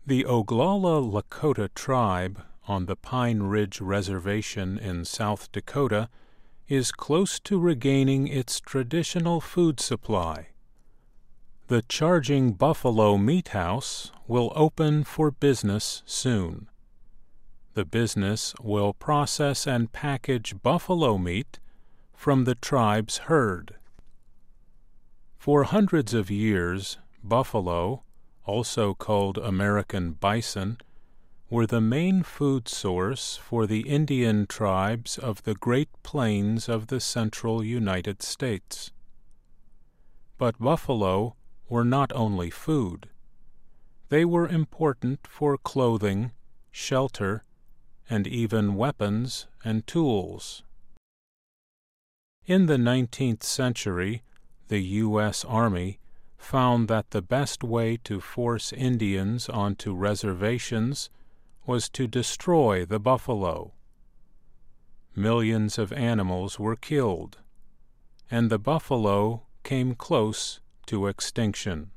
The Oglala Lakota tribe on the Pine Ridge Reservation in South Dakota is close to regaining its traditional food supply. The Charging Buffalo Meat House will open for business soon. The business will process and package buffalo meat from the tribe's herd. For hundreds of years, buffalo, also called American bison, were the main food source for the Indian tribes of the Great Plains of the central United States. But buffalo were not only food. They were important for clothing, shelter, and even weapons and tools. In the 19th century, the U.S. Army found that the best way to force Indians onto reservations was to destroy the buffalo. Millions of animals were killed, and the buffalo came close to extinction.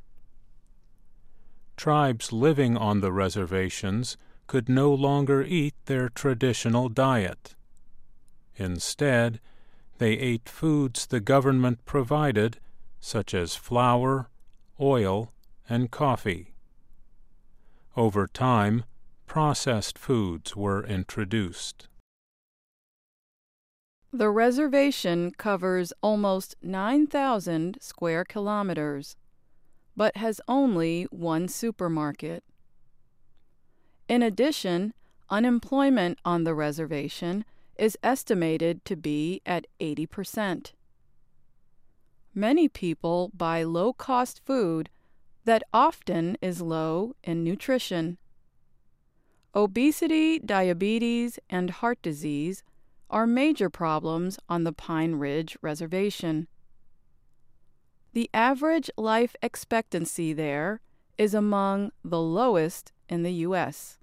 Tribes living on the reservations could no longer eat their traditional diet. Instead, they ate foods the government provided, such as flour, oil, and coffee. Over time, processed foods were introduced. The reservation covers almost 9,000 square kilometers, but has only one supermarket. In addition, unemployment on the reservation is estimated to be at 80%. Many people buy low-cost food that often is low in nutrition. Obesity, diabetes, and heart disease are major problems on the Pine Ridge Reservation. The average life expectancy there is among the lowest in the U.S.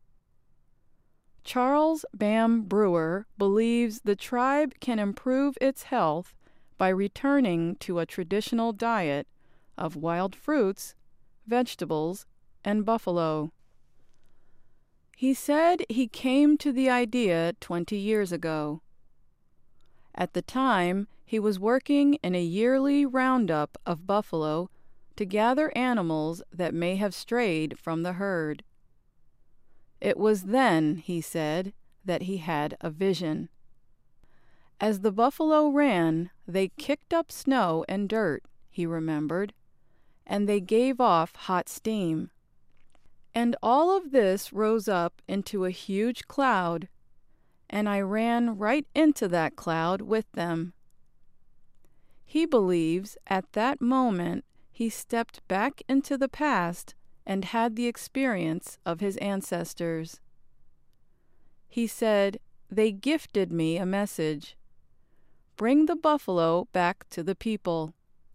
Charles Bam Brewer believes the tribe can improve its health by returning to a traditional diet of wild fruits, vegetables, and buffalo. He said he came to the idea 20 years ago. At the time, he was working in a yearly roundup of buffalo to gather animals that may have strayed from the herd. It was then, he said, that he had a vision. As the buffalo ran, they kicked up snow and dirt, he remembered, and they gave off hot steam. And all of this rose up into a huge cloud, and I ran right into that cloud with them. He believes at that moment he stepped back into the past and had the experience of his ancestors. He said, "They gifted me a message. Bring the buffalo back to the people."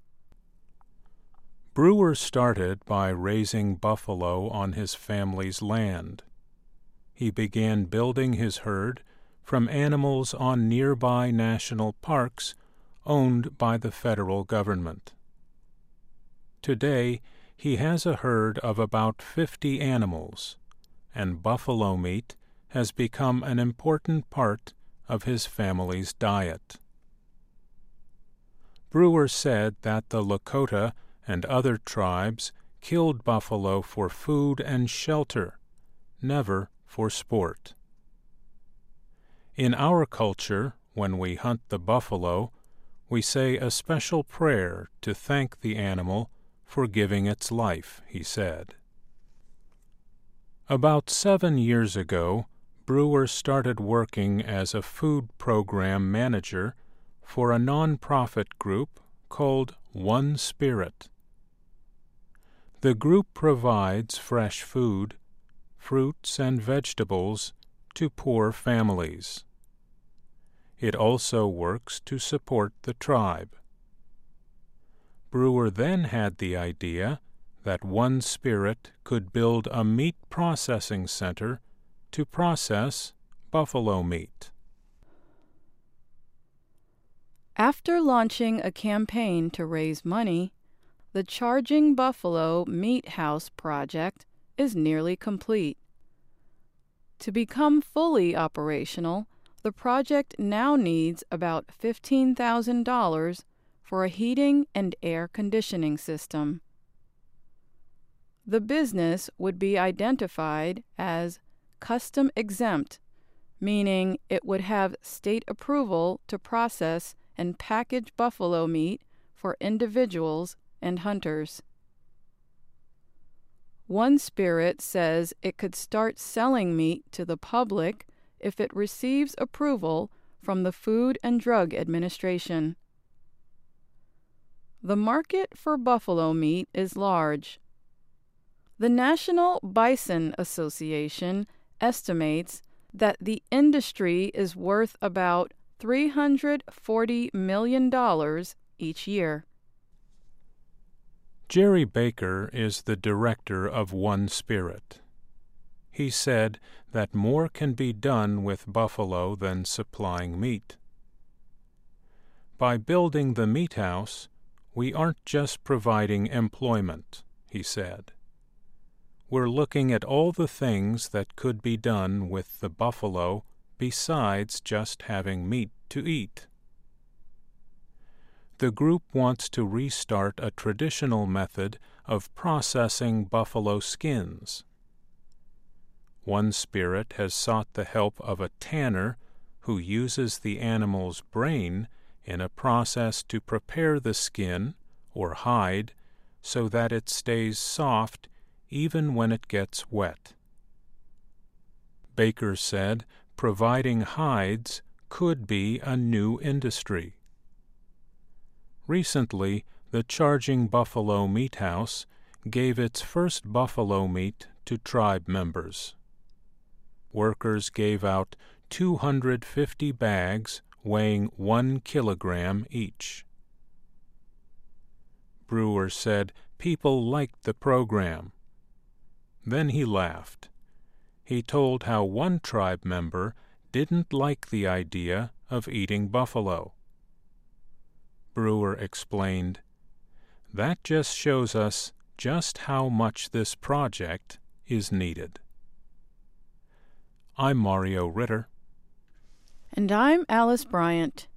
Brewer started by raising buffalo on his family's land. He began building his herd from animals on nearby national parks owned by the federal government. Today, he has a herd of about 50 animals, and buffalo meat has become an important part of his family's diet. Brewer said that the Lakota and other tribes killed buffalo for food and shelter, never for sport. In our culture, when we hunt the buffalo, we say a special prayer to thank the animal for giving its life, he said. About 7 years ago, Brewer started working as a food program manager for a nonprofit group called One Spirit. The group provides fresh food, fruits and vegetables to poor families. It also works to support the tribe. Brewer then had the idea that One Spirit could build a meat processing center to process buffalo meat. After launching a campaign to raise money, the Charging Buffalo Meat House project is nearly complete. To become fully operational, the project now needs about $15,000 for a heating and air conditioning system. The business would be identified as custom exempt, meaning it would have state approval to process and package buffalo meat for individuals and hunters. One Spirit says it could start selling meat to the public if it receives approval from the Food and Drug Administration. The market for buffalo meat is large. The National Bison Association estimates that the industry is worth about $340 million each year. Jerry Baker is the director of One Spirit. He said that more can be done with buffalo than supplying meat. By building the meat house, we aren't just providing employment, he said. We're looking at all the things that could be done with the buffalo besides just having meat to eat. The group wants to restart a traditional method of processing buffalo skins. One Spirit has sought the help of a tanner who uses the animal's brain in a process to prepare the skin, or hide, so that it stays soft even when it gets wet. Baker said providing hides could be a new industry. Recently, the Charging Buffalo Meat House gave its first buffalo meat to tribe members. Workers gave out 250 bags weighing 1 kilogram each. Brewer said people liked the program. Then he laughed. He told how one tribe member didn't like the idea of eating buffalo. Brewer explained, "That just shows us just how much this project is needed." I'm Mario Ritter. And I'm Alice Bryant.